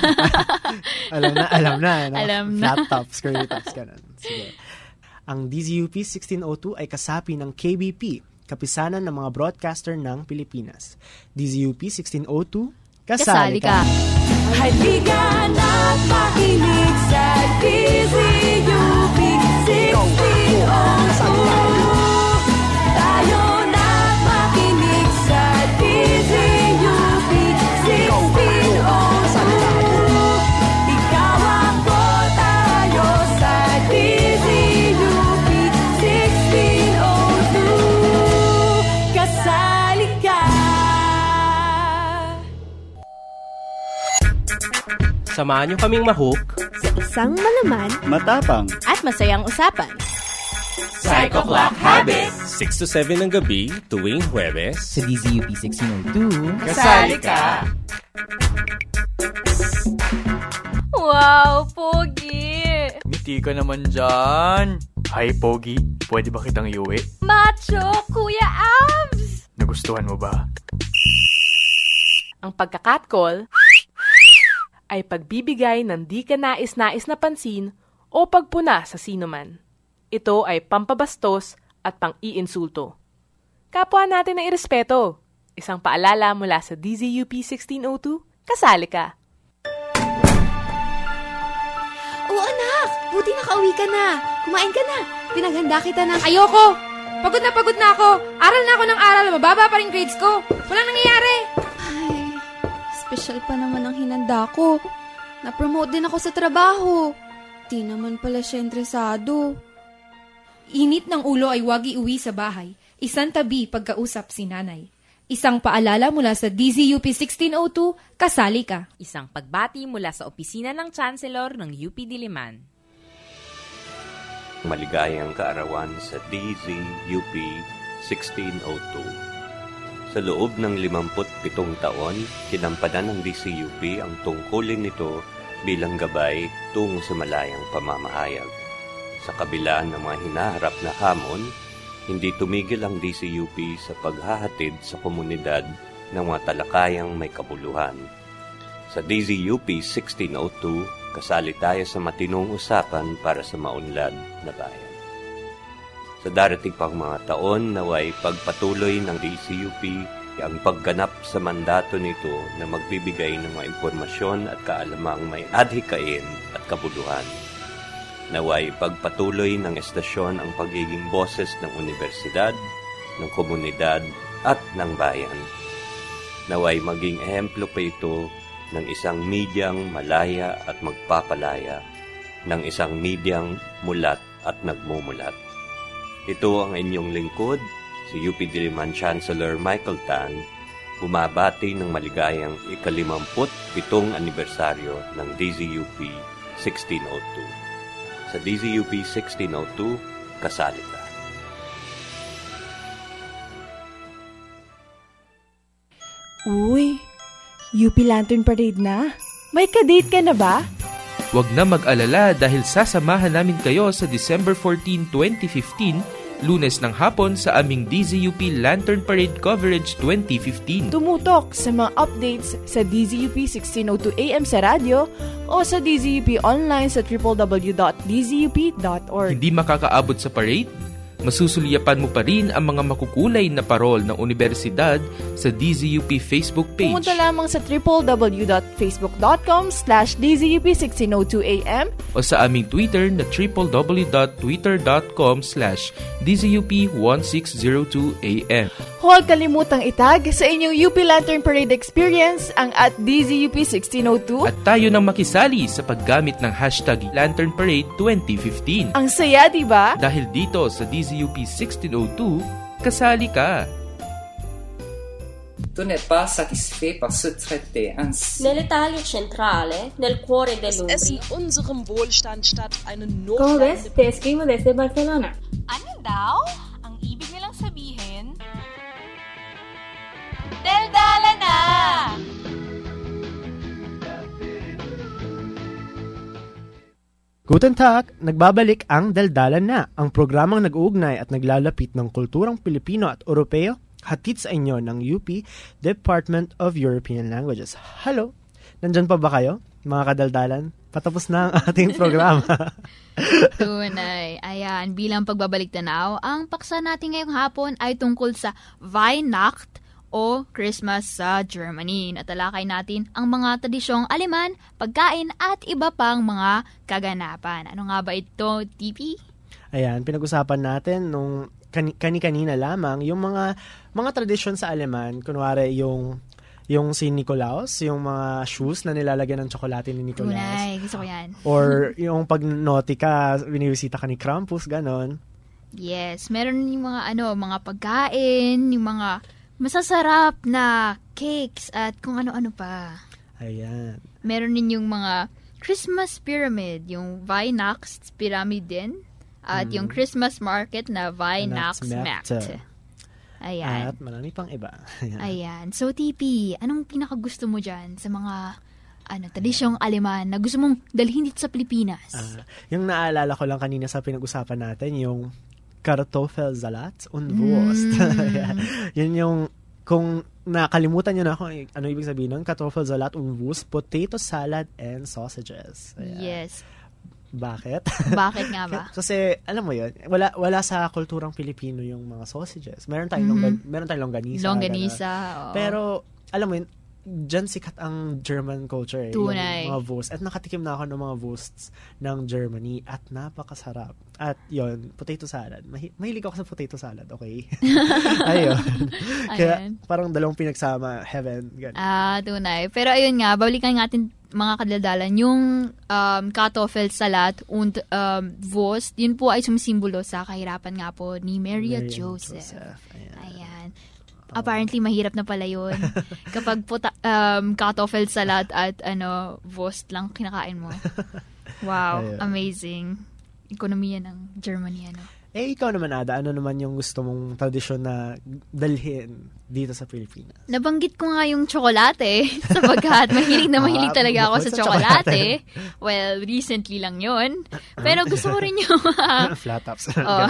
alam na, alam na. No? Alam na. Flat tops, curly tops, ganun. Sige. Ang D Z U P sixteen oh two ay kasapi ng K B P, Kapisanan ng mga Broadcaster ng Pilipinas. D Z U P sixteen oh two, kasali ka! Halika na makinig sa D Z U P sixteen oh two. Tayo na makinig sa D Z U P sixteen oh two. Ikaw ako, tayo sa D Z U P sixteen oh two. Kasali ka! Samahan niyo kaming mahook Sa isang malaman, matapang at masayang usapan. Psycho Clock Habit six to seven ng gabi tuwing Huwebes sa D Z U P sixteen oh two. Kasali ka! Wow, Pogi! Ngiti ka naman dyan. Hi, Pogi. Pwede ba kitang iuwi? Macho, Kuya Abs! Nagustuhan mo ba? Ang pagkakatcall ay pagbibigay ng di ka nais-nais na pansin o pagpuna sa sinuman. Ito ay pampabastos at pang-iinsulto. Kapwa natin ng irespeto. Isang paalala mula sa D Z U P sixteen oh two, kasali ka. Oo anak, buti nakauwi ka na. Kumain ka na. Pinaghanda kita ng... Ayoko! Pagod na pagod na ako. Aral na ako ng aral. Mababa pa rin grades ko. Walang nangyayari. Ay, special pa naman ang hinanda ko. Na-promote din ako sa trabaho. Di naman pala siya interesado. Init ng ulo ay wag iuwi sa bahay. Isang tabi pagkausap si nanay. Isang paalala mula sa D Z U P sixteen oh two, kasali ka. Isang pagbati mula sa opisina ng Chancellor ng U P Diliman. Maligayang kaarawan sa D Z U P sixteen oh two. Sa loob ng limamput pitong taon, kinampanan ng D C U P ang tungkulin nito bilang gabay tungo sa malayang pamamahayag. Sa kabila ng mga hinaharap na hamon, hindi tumigil ang D C U P sa paghahatid sa komunidad ng mga talakayang may kabuluhan. Sa D Z U P sixteen oh two, kasali tayo sa matinong usapan para sa maunlad na bayan. Sa darating pang mga taon, naway pagpatuloy ng D C U P ang pagganap sa mandato nito na magbibigay ng mga impormasyon at kaalamang may adhikain at kabuluhan. Naway pagpatuloy ng estasyon ang pagiging boses ng universidad, ng komunidad at ng bayan. Naway maging ehemplo pa ito ng isang medyang malaya at magpapalaya, ng isang medyang mulat at nagmumulat. Ito ang inyong lingkod, si U P Diliman Chancellor Michael Tan, bumabati ng maligayang ikalimamput pitong anibersaryo ng D Z U P sixteen oh two. Sa D Z U P sixteen oh two, kasali ka. Uy, U P Lantern Parade na? May ka-date ka na ba? Huwag na mag-alala dahil sasamahan namin kayo sa December fourteenth, twenty fifteen, Lunes ng hapon sa aming D Z U P Lantern Parade Coverage twenty fifteen. Tumutok sa mga updates sa D Z U P sixteen oh two A M sa radyo o sa D Z U P online sa w w w dot d z u p dot org. Hindi makakaabot sa parade? Masusulyapan mo pa rin ang mga makukulay na parol ng universidad sa D Z U P Facebook page. Pumunta lamang sa w w w dot facebook dot com slash d z u p sixteen oh two a m o sa aming Twitter na w w w dot twitter dot com slash d z u p sixteen oh two a m. Huwag kalimutang itag sa inyong U P Lantern Parade experience ang at D Z U P sixteen oh two at tayo nang makisali sa paggamit ng hashtag Lantern Parade twenty fifteen. Ang saya, di ba? Dahil dito sa D Z U P sixteen oh two, kasali ka. Tu n'es pas satisfait par ce traité ainsi. Nell'Italia centrale, nel cuore dell'Umbria. Es in unserem Wohlstand statt eine ¿Cómo ves? Te escribo desde Barcelona. Ano daw? Ang ibig nilang sabihin? Daldala na! Guten Tag! Nagbabalik ang Daldalan Na, ang programang nag-uugnay at naglalapit ng kulturang Pilipino at Europeo, hatid sa inyo ng U P Department of European Languages. Hello! Nandyan pa ba kayo, mga kadaldalan? Patapos na ang ating programa. Tunay. Ayan, bilang pagbabalik tanaw, ang paksa natin ngayong hapon ay tungkol sa Weihnacht o Christmas sa Germany. Natalakay natin ang mga tradisyong Aleman, pagkain at iba pang mga kaganapan. Ano nga ba ito, T P? Ayan, pinag-usapan natin nung kan- kani-kanina lamang yung mga mga tradisyon sa Aleman. Kunwari yung yung si Nicolaus, yung mga shoes na nilalagyan ng tsokolate ni Nicolaus. Tunay, gusto ko yan. Or yung pag naughty ka, binibisita ka ni Krampus, ganon. Yes, meron yung mga ano, mga pagkain, yung mga masasarap na cakes at kung ano-ano pa. Ayan. Meron din yung mga Christmas pyramid, yung Weihnachts pyramid din. At mm. yung Christmas market na Weihnachtsmärkte. Ayan. At marami pang iba. Ayan. Ayan. So, T P, anong pinakagusto mo dyan sa mga ano, tradisyong Aleman na gusto mong dalhin dito sa Pilipinas? Uh, yung naalala ko lang kanina sa pinag-usapan natin, yung Kartoffelsalat und Wurst. Mm. Yun yung, kung nakalimutan nyo na kung ano ibig sabihin nun, Kartoffelsalat und Wurst, potato salad and sausages. Ayan. Yes. Bakit? Bakit nga ba? Kasi, alam mo yun, wala wala sa kulturang Pilipino yung mga sausages. Meron tayong, mm-hmm. longgan, meron tayong longganisa. Longganisa, oo. Pero, alam mo yun, dyan sikat ang German culture. Tunay. Yung mga Wurst. At nakatikim na ako ng mga Wursts ng Germany at napakasarap. At yon potato salad. Mahi- mahilig ako sa potato salad, okay? Ayun. Kaya parang dalawang pinagsama, heaven. Ganun. Ah, tunay. Pero ayun nga, balikan natin mga kadaldalan, yung um, Kartoffelsalat und um, Wurst, yun po ay sumisimbolo sa kahirapan nga po ni Mary, Mary at Joseph. Joseph. Ayan. Ayan. Apparently, mahirap na pala yun. Kapag puta, um, kartoffel salad at ano, Wurst lang kinakain mo. Wow, ayun. Amazing. Ekonomiya ng Germany, ano. Eh, ikaw naman, Ada, ano naman yung gusto mong tradisyon na dalhin dito sa Pilipinas? Nabanggit ko nga yung tsokolate sapagkat mahilig na mahilig talaga ako sa tsokolate. Well, recently lang yun. Pero gusto ko rin yung... Uh, Flat tops. Oh,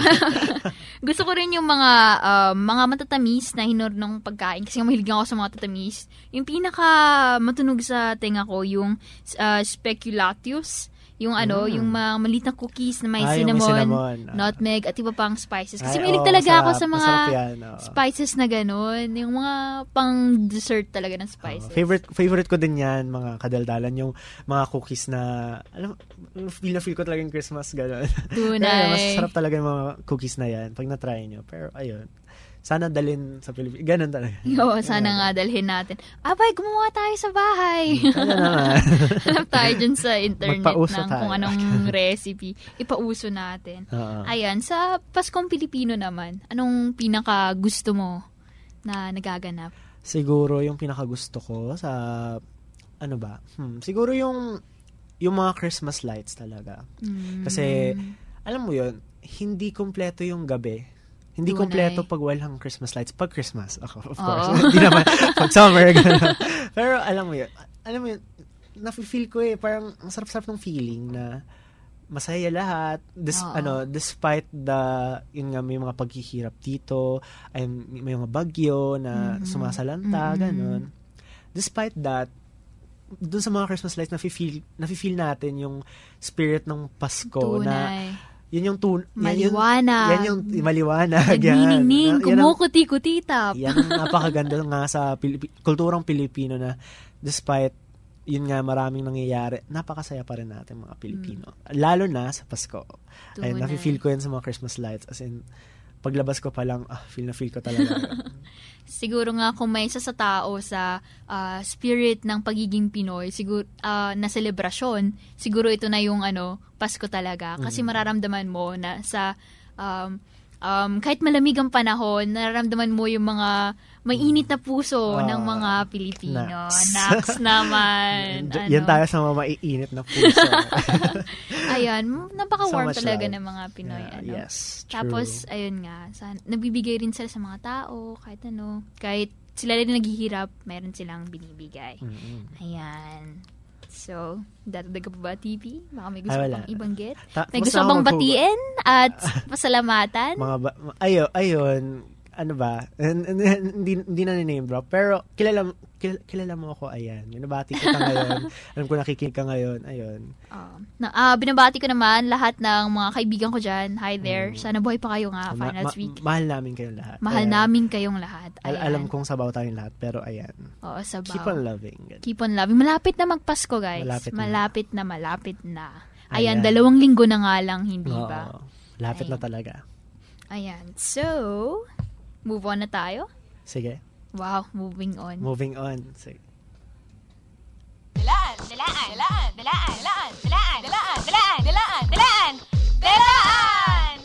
gusto ko rin yung mga uh, mga matatamis na hinurnong pagkain kasi mahilig ako sa mga tatamis. Yung pinaka matunog sa tenga ko, yung uh, speculatius. Yung ano, mm. yung mga maliit na cookies na may ah, cinnamon, may cinnamon. Uh, nutmeg, at iba pang spices. Kasi ay, mahilig oh, talaga masarap, ako sa mga yan, oh. spices na gano'n. Yung mga pang dessert talaga ng spices. Oh, favorite favorite ko din yan, mga kadaldalan, yung mga cookies na, alam, feel na feel ko talaga yung Christmas, gano'n. Tunay. Masarap talaga yung mga cookies na yan, pag na-try nyo. Pero, ayun. Sana dalhin sa Pilipinas. Ganun talaga. Oo, sana nga dalhin natin. Abay, gumawa tayo sa bahay. Sana naman. Hanap tayo dyan sa internet Magpauso ng tayo. Kung anong recipe. Ipauso natin. Uh-huh. Ayan, sa Paskong Pilipino naman, anong pinaka gusto mo na nagaganap? Siguro yung pinaka gusto ko sa, ano ba? Hmm, siguro yung, yung mga Christmas lights talaga. Mm. Kasi, alam mo yun, hindi kompleto yung gabi. Hindi Tunay. kompleto pag walang Christmas lights. Pag Christmas, ako, of course. Hindi naman, pag summer. Pero alam mo yun, alam mo yun, nafe-feel ko eh, parang masarap-sarap ng feeling na masaya lahat. Des, ano, despite the, yun nga, may mga paghihirap dito, ay may mga bagyo na mm-hmm. sumasalanta, mm-hmm. ganun. Despite that, dun sa mga Christmas lights, nafe-feel, nafe-feel natin yung spirit ng Pasko. Tunay. Na yun yung tun- maliwanag. Yan yung, yan yung maliwanag. Nagniningning, kumukuti-kutitap. Yan ang napakaganda nga sa Pilip- kulturang Pilipino na despite yun nga maraming nangyayari, napakasaya pa rin natin mga Pilipino. Mm. Lalo na sa Pasko. Ay, nafe-feel ko yan sa mga Christmas lights. As in, paglabas ko pa lang, ah, feel na feel ko talaga. Siguro nga kung may isa sa tao sa uh, spirit ng pagiging Pinoy, siguro uh, na selebrasyon, siguro ito na yung ano, Pasko talaga. Kasi mm. mararamdaman mo na sa um, um, kahit malamig ang panahon, nararamdaman mo yung mga may init na puso uh, ng mga Pilipino. Naks, Naks naman. ano? Yan tayo sa mga maiinit na puso. Ayan, napaka-warm so talaga love. ng mga Pinoy. Yeah, ano. yes, true. Tapos, ayun nga, sa, nabibigay rin sila sa mga tao, kahit ano, kahit sila rin naghihirap, meron silang binibigay. Mm-hmm. Ayan. So, dadadag ka pa ba, T P? Baka may gusto Ay, pang ibanggit? Ta- may gusto bang batiin at pasalamatan? Mga ba- ayo, ayun, ano ba? Hindi hindi na ni-name drop, pero kilala kilala, kilala mo ako, ayan. Binabati kita ngayon. Alam ko nakikinig ka ngayon, ayun. Uh, na, uh, binabati ko naman lahat ng mga kaibigan ko dyan. Hi there. Mm. Sana buhay pa kayo nga, Ma- finals ma- week. Mahal namin kayong lahat. Mahal ayan. namin kayong lahat. Al- alam kong sabaw tayong lahat, pero ayan. Oo, sabaw. Keep on loving. Keep on loving. Malapit na magpasko, guys. Malapit na. Malapit na, malapit na. Ayan, ayan. Dalawang linggo na nga lang, hindi Oo, ba? Lapit ayan. na talaga. Ayan. So, move on na tayo? Sige. Wow, moving on. Moving on. Sige. Dalaan, dalaan, dalaan, dalaan, dalaan, dalaan, dalaan, dalaan, dalaan, dalaan, dalaan!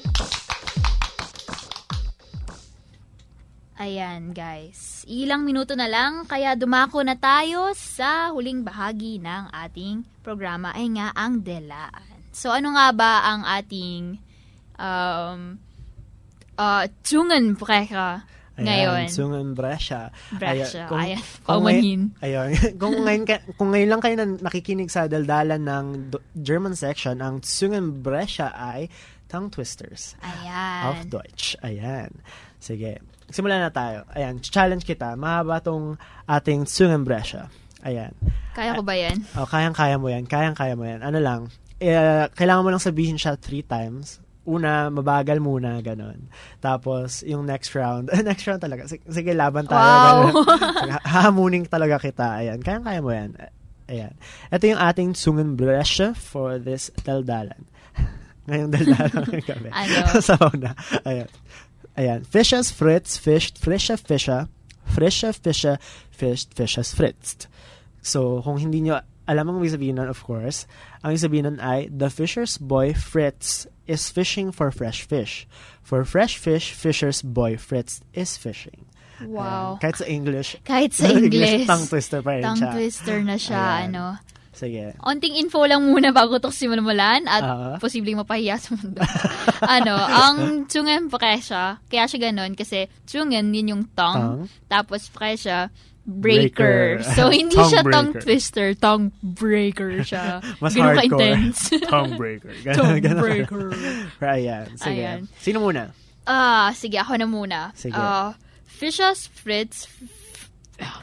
Ayan, guys. Ilang minuto na lang, kaya dumako na tayo sa huling bahagi ng ating programa, ay nga ang delaan. So, ano nga ba ang ating um, uh, Zungenbrecher ngayon? Ayan, Zungenbrecher. Brescia. Kung, ayan, kung paumanhin. Ngay, ayun. kung, ngayon, kung ngayon lang kayo na nakikinig sa daldalan ng German section, ang Zungenbrecher ay tongue twisters. Ayan. Auf Deutsch. Ayan. Sige. Simulan na tayo. Ayan. Challenge kita. Mahaba tong ating Zungenbrecher. Ayan. Kaya ko ba yan? Oh, kayang-kaya mo yan. Kayang-kaya mo yan. Ano lang. Eh, kailangan mo lang sabihin siya three times. Una, mabagal muna, ganon. Tapos, yung next round, next round talaga, sige, sige laban tayo, wow. ganon. Sige, hahamunin talaga kita, ayan. Kayang-kaya mo yan. Ayan. Ito yung ating Zungenbrecher for this daldalan. Ngayong daldalan ng gabi. Ano? Sabaw na. Ayan. Ayan. Fisches Fritz, fished, frische Fische, frische Fische, fished, fisches Fritz. So, kung hindi nyo alam ang ibig sabihin nun, of course, ang ibig sabihin nun ay, the fisher's boy Fritz is fishing for fresh fish. For fresh fish, fisher's boy Fritz is fishing. Wow. Ayan. Kahit sa English. Kahit sa English. Tongue twister pa rin tongue siya. Tongue twister na siya, Ayan. ano. Sige. Onting info lang muna bago ito simulan at uh-huh. posibleng mapahiya sa mundo. ano, ang Zungen Presya, kaya siya ganun kasi Zungen yun yung tongue, tongue. Tapos Presya, breaker. breaker. So, hindi siya breaker. Tongue twister, tongue breaker siya. Mas ganun hardcore. Ka-intense. Tongue breaker. Ganun, tongue ganun. breaker. Ayan, sige. Ayan. Sino muna? Ah, uh, sige, ako na muna. Sige. Uh, Fishes Fritz Oh,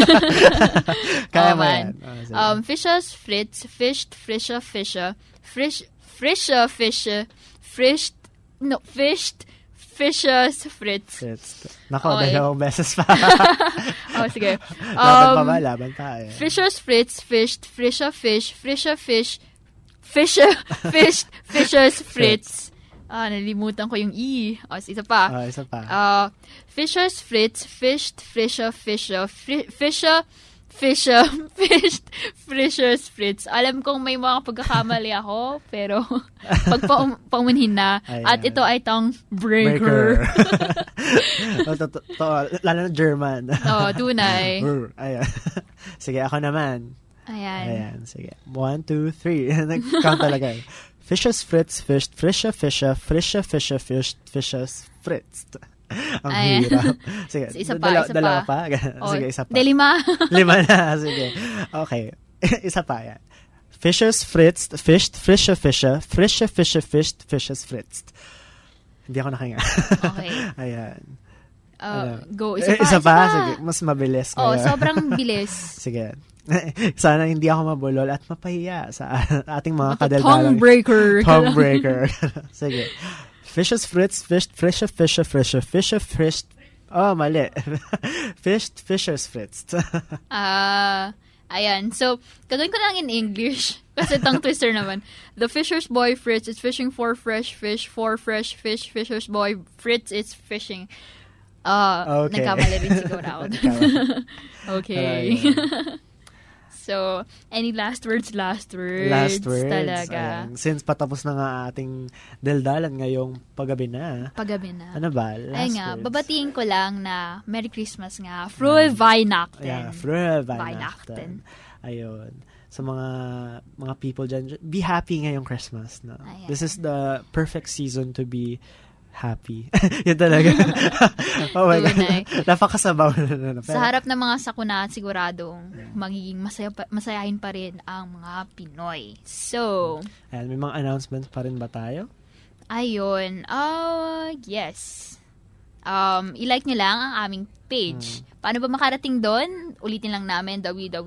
Kaya oh, man. Oh, um, Fishes Fritz, fished, frisha, fisha, frish, frisha, fisha, frished, no, fished, fishes Fritz. Fritz. Nako, okay. Dalawang beses pa. Oh, sige. Um, laban pa ba? Laban pa. Eh. Fishes Fritz, fished, frisha, fish, frisha, fish, fisha, fished, fishes Fritz. Ah, nalimutan ko yung E. O, oh, isa pa. Ah, uh, isa pa. Uh, Fisher's Fritz, fished, frisha, fisha, fri- fisha, fisha, fished, Fisher's Fritz. Alam kong may mga pagkakamali ako, pero pag pa- paumanhin na. Ayan. At ito ay tongue breaker. breaker. to, to, to, lalo na German. Oo, oh, tunay. Ayan. Sige, ako naman. Ayan. Ayan, sige. One, two, three. Nag-count talaga. Fishes Fritz, fished, frisha, fisha, frisha, fisha, fished, fishes Fritz. Ang Ayan. hirap. Sige, isa pa, dala- isa dalawa pa. pa. Oh, sige, isa pa. De lima. Lima na, sige. Okay. Isa pa, yan. Fishes Fritz, fished, frisha, fisha, frisha, fisha, fished, fishes Fritz. Hindi ako nakahinga. Okay. Ayan. Uh, ano? Go, isa pa, isa, isa pa. pa. Sige, mas mabilis. Oh, ngayon. sobrang bilis. Sige. Sana hindi ako mabulol at mapahiya sa ating mga kadaldalan. Tongue breaker. Tongue breaker. Sige. Fishes Fritz, fished, frisha, fisha, frisha, fisha, fished. Oh, mali. Fished, fishers Fritz. Ah, uh, ayan. So, gagawin ko lang in English. Kasi tongue twister naman. The fisher's boy Fritz is fishing for fresh fish, for fresh fish. Fisher's boy Fritz is fishing. Uh, okay. Nagkamali rin siguro ako. Okay. So, any last words? Last words. Last words. Talaga. Ayan. Since patapos na nga ating daldalan ngayong paggabi na. Paggabi na. Ano ba? Last Ay nga, words. babatiin ko lang na Merry Christmas nga. Frohe um, Weihnachten. Yeah, Frohe Weihnachten. Ayun. Sa mga mga people dyan, be happy ngayong Christmas. No? This is the perfect season to be happy. Yan talaga. Oh my God. Napakasabaw na. Sa harap ng mga sakuna, siguradong magiging masaya pa, masayahin pa rin ang mga Pinoy. So, ayan, may mga announcements pa rin ba tayo? Ayun. Uh, yes. Um, i-like nyo lang ang aming page. Hmm. Paano ba makarating doon? Ulitin lang namin,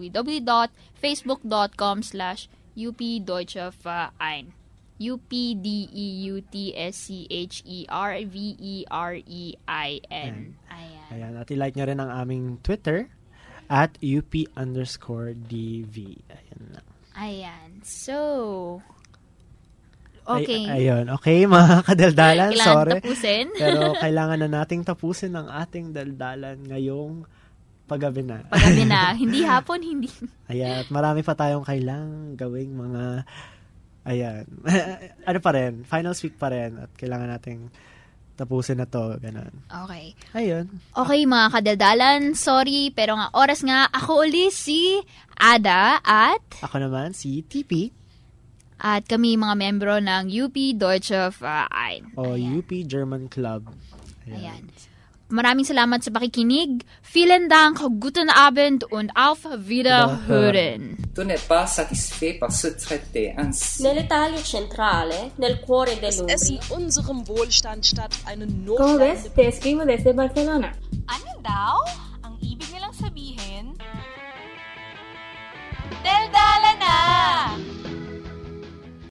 www.facebook.com slash updeutscheverein. U P D E U T S C H E R V E R E I N. Ayan. Ayan. At i-like nyo rin ang aming Twitter at U P underscore D V. Ayan na. Ayan. So, okay. Ay, ayun. Okay, mga kadaldalan. Kailangan sorry. tapusin. Pero kailangan na nating tapusin ang ating daldalan ngayong paggabi na. Paggabi na. Hindi hapon, hindi. Ayan. At marami pa tayong kailangang gawing mga ayan. Ano pa rin? Finals week pa rin. At kailangan nating tapusin na to. Ganun. Okay. Ayun. Okay, mga kadaldalan. Sorry, pero nga, oras nga. Ako uli si Ada at ako naman si T P. At kami mga membro ng U P Deutsche Verein. O Ayan. U P German Club. Ayan. Ayan. Maraming salamat sa pakikinig. Vielen Dank, guten Abend und auf Wiederhören. Tu n'es pas satisfait par ce traité ainsi. Nell'Italia centrale, nel cuore Es dell'U ist in unserem Wohlstand statt, einen ¿Cómo Notstand. ves? Te escribo desde Barcelona. Ano daw?